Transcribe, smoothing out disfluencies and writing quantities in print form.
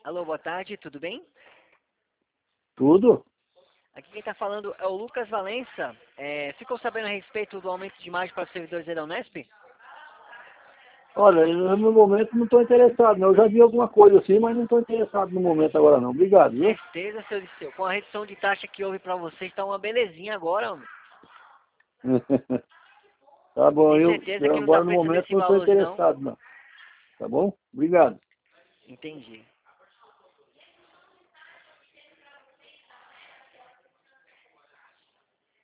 Alô, boa tarde, tudo bem? Tudo? Aqui quem está falando é o Lucas Valença. Ficou sabendo a respeito do aumento de imagem para os servidores da Unesp? Olha, eu, no momento não estou interessado, não. Eu já vi alguma coisa assim, mas não estou interessado no momento agora não. Obrigado, viu? Certeza, seu Liceu. Com a redução de taxa que houve para vocês, está uma belezinha agora, homem. Tá bom, Tem eu certeza que não está agora no precisando momento desse não estou valor, não? interessado, não. Tá bom? Obrigado. Entendi.